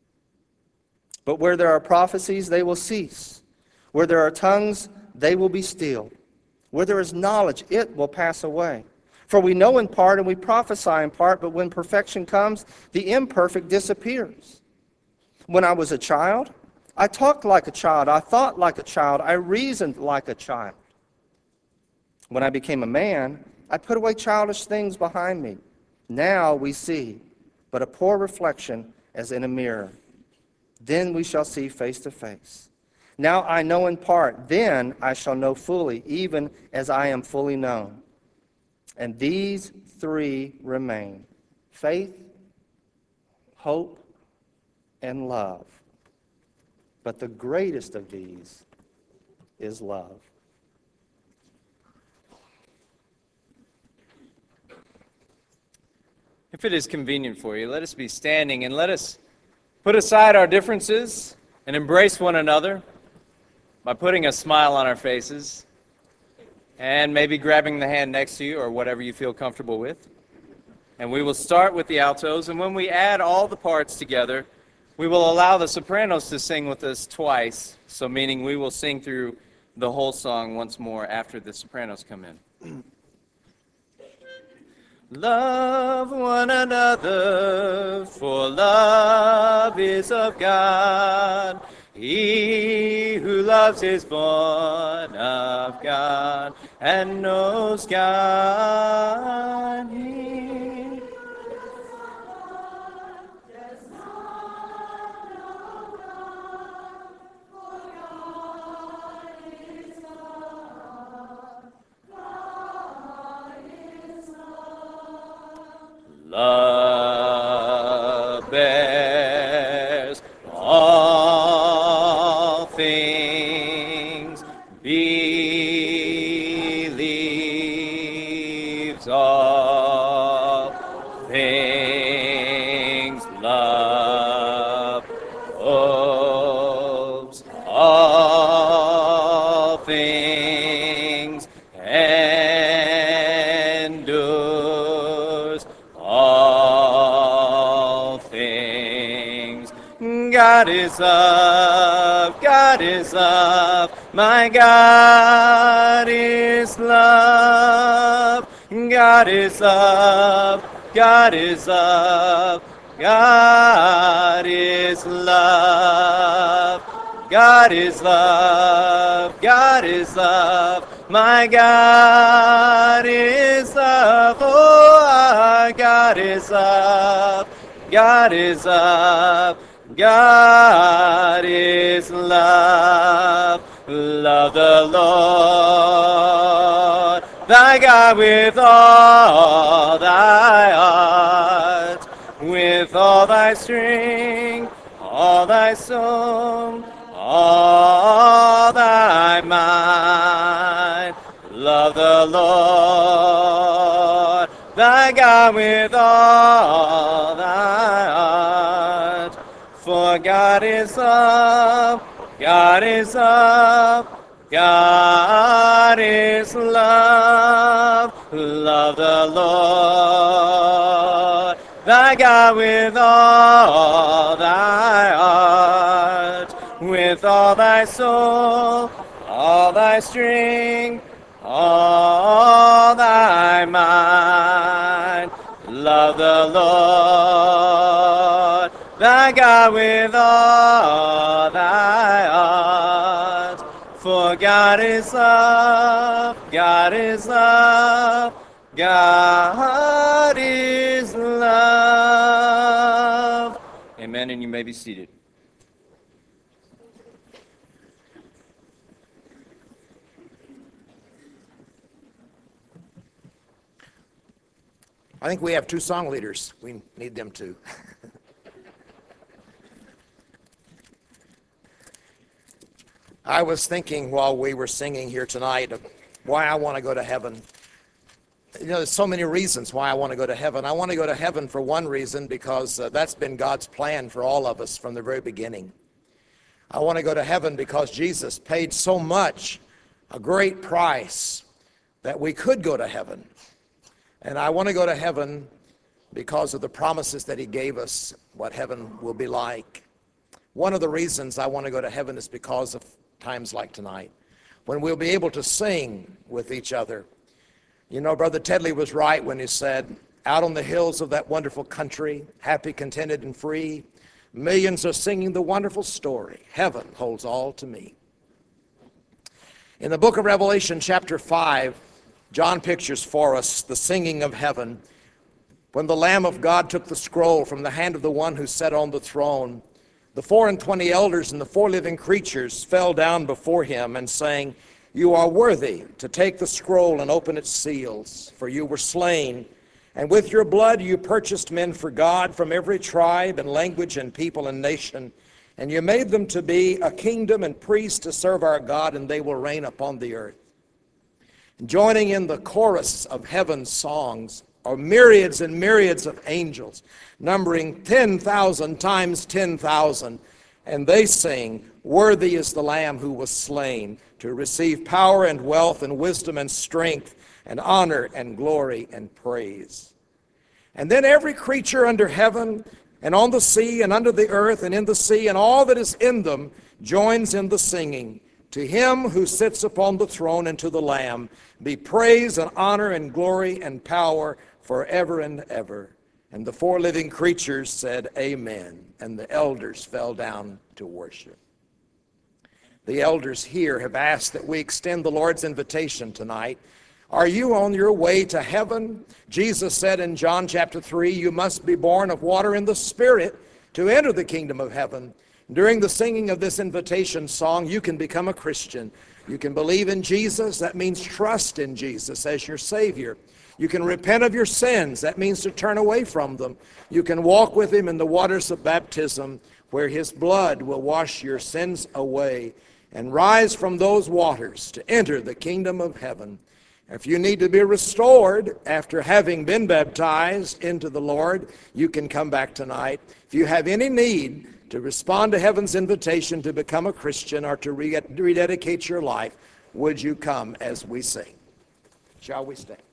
But where there are prophecies, they will cease. Where there are tongues, they will be stilled. Where there is knowledge, it will pass away. For we know in part and we prophesy in part, but when perfection comes, the imperfect disappears. When I was a child, I talked like a child, I thought like a child, I reasoned like a child. When I became a man, I put away childish things behind me. Now we see but a poor reflection as in a mirror. Then we shall see face to face. Now I know in part, then I shall know fully, even as I am fully known. And these three remain: faith, hope, and love. But the greatest of these is love. If it is convenient for you, let us be standing and let us put aside our differences and embrace one another by putting a smile on our faces and maybe grabbing the hand next to you or whatever you feel comfortable with. And we will start with the altos, and when we add all the parts together, we will allow the sopranos to sing with us twice, so meaning we will sing through the whole song once more after the sopranos come in. Love one another, for love is of God. He who loves is born of God and knows God. Love bears all things, believes all things, love hopes all things, endures all things. God is love, God is love, my God is love. God is love, God is love, God is love. God is love, God is love, my God is love. Oh, God is love, God is love, God is love. Love the Lord thy God with all thy heart, with all thy strength, all thy soul, all thy mind. Love the Lord thy God with all thy heart. For God is love, God is love, God is love. Love the Lord thy God with all thy heart, with all thy soul, all thy strength, all thy mind. Love the Lord thy God with all thy heart. For God is love, God is love, God is love. Amen, and you may be seated. I think we have two song leaders. We need them too. I was thinking while we were singing here tonight of why I want to go to heaven. You know, there's so many reasons why I want to go to heaven. I want to go to heaven for one reason, because that's been God's plan for all of us from the very beginning. I want to go to heaven because Jesus paid so much, a great price, that we could go to heaven. And I want to go to heaven because of the promises that he gave us, what heaven will be like. One of the reasons I want to go to heaven is because of times like tonight, when we'll be able to sing with each other. You know, Brother Tedley was right when he said, out on the hills of that wonderful country, happy, contented, and free, millions are singing the wonderful story, heaven holds all to me. In the book of Revelation, chapter 5, John pictures for us the singing of heaven. When the Lamb of God took the scroll from the hand of the one who sat on the throne, the 24 elders and the 4 living creatures fell down before him and sang, you are worthy to take the scroll and open its seals, for you were slain, and with your blood you purchased men for God from every tribe and language and people and nation, and you made them to be a kingdom and priests to serve our God, and they will reign upon the earth. Joining in the chorus of heaven's songs, or myriads and myriads of angels, numbering 10,000 times 10,000. And they sing, "Worthy is the Lamb who was slain to receive power and wealth and wisdom and strength and honor and glory and praise." And then every creature under heaven and on the sea and under the earth and in the sea and all that is in them joins in the singing. To him who sits upon the throne and to the Lamb be praise and honor and glory and power forever and ever. And the four living creatures said, Amen. And the elders fell down to worship. The elders here have asked that we extend the Lord's invitation tonight. Are you on your way to heaven? Jesus said in John chapter 3, you must be born of water and the Spirit to enter the kingdom of heaven. During the singing of this invitation song, you can become a Christian. You can believe in Jesus. That means trust in Jesus as your Savior. You can repent of your sins. That means to turn away from them. You can walk with Him in the waters of baptism, where His blood will wash your sins away, and rise from those waters to enter the kingdom of heaven. If you need to be restored after having been baptized into the Lord, you can come back tonight. If you have any need to respond to heaven's invitation to become a Christian or to rededicate your life, would you come as we sing? Shall we stand?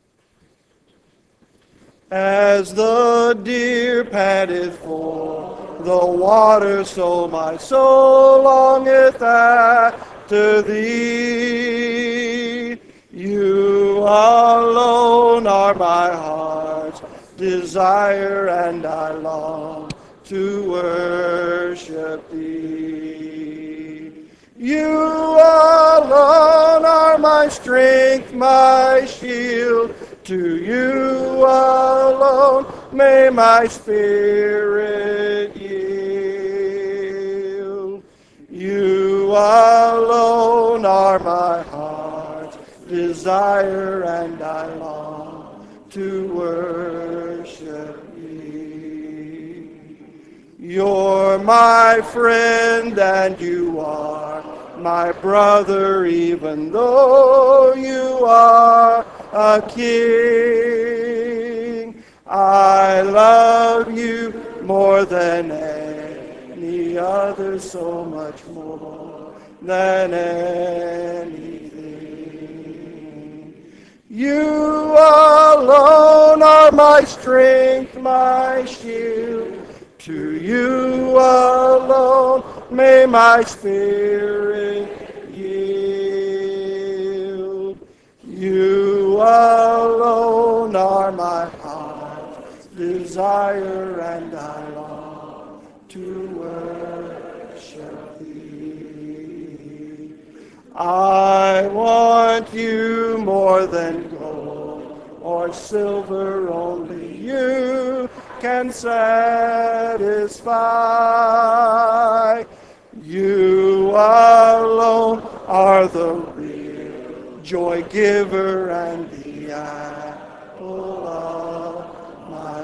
As the deer panteth for the water, so my soul longeth after thee. You alone are my heart's desire, and I long to worship thee. You alone are my strength, my shield. To you alone may my spirit yield. You alone are my heart's desire, and I long to worship thee. You're my friend and you are my brother, even though you are a king. I love you more than any other, so much more than anything. You alone are my strength, my shield. To you alone may my spirit yield. You alone are my heart's desire, and I long to worship thee. I want you more than gold or silver, only you can satisfy. You alone are the real joy giver and the apple of my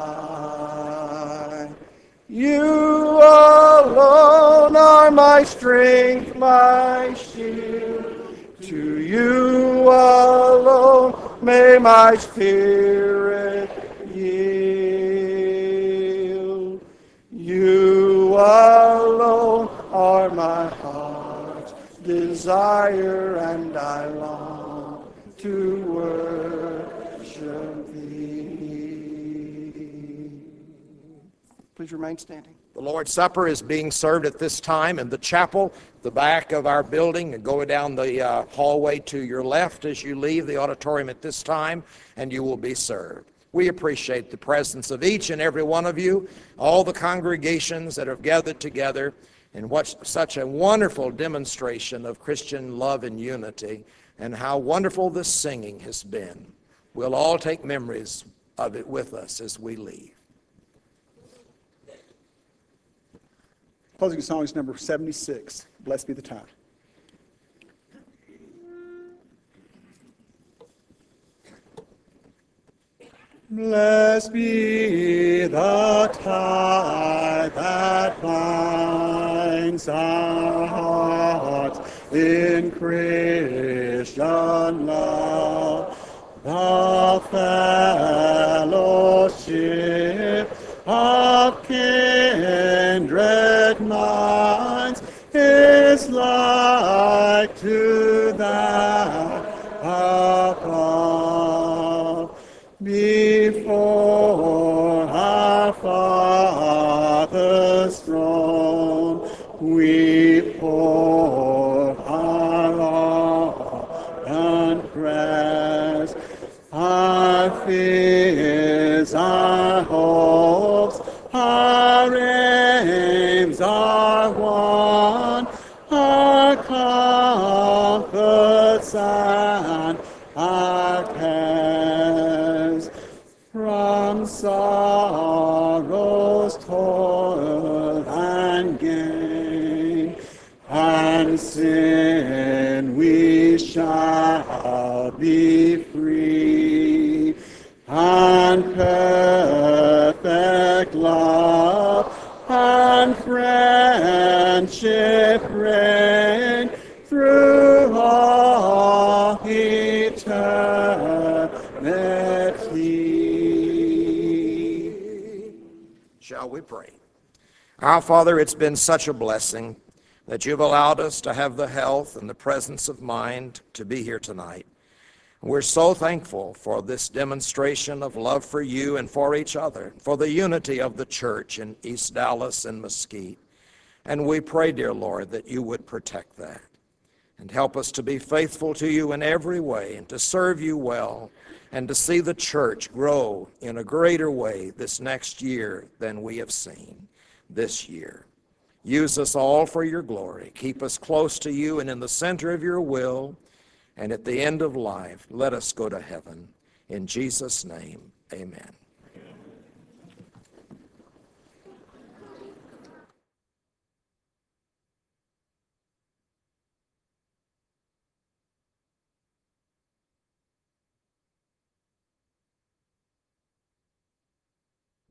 eye. You alone are my strength, my shield. To you alone may my spirit yield. You alone are my heart's desire, and I long to worship thee. Please remain standing. The Lord's Supper is being served at this time in the chapel, the back of our building, and go down the hallway to your left as you leave the auditorium at this time, and you will be served. We appreciate the presence of each and every one of you, all the congregations that have gathered together in such a wonderful demonstration of Christian love and unity, and how wonderful this singing has been. We'll all take memories of it with us as we leave. Closing song is number 76, Blessed Be the Time. Blessed be the tie that binds our hearts in Christian love. the fellowship of kindred minds is like to that above. Before our Father's throne we pour our ardent prayers, our fears, our hopes, our aims are one, our comforts and our cares. From sorrow's toil and gain, and sin we shall be free, and perfect love and friendship reign through all eternity. Shall we pray? Our Father, it's been such a blessing that you've allowed us to have the health and the presence of mind to be here tonight. We're so thankful for this demonstration of love for you and for each other, for the unity of the church in East Dallas and Mesquite. And we pray, dear Lord, that you would protect that and help us to be faithful to you in every way and to serve you well and to see the church grow in a greater way this next year than we have seen this year. Use us all for your glory. Keep us close to you and in the center of your will. And at the end of life, let us go to heaven. In Jesus' name, amen.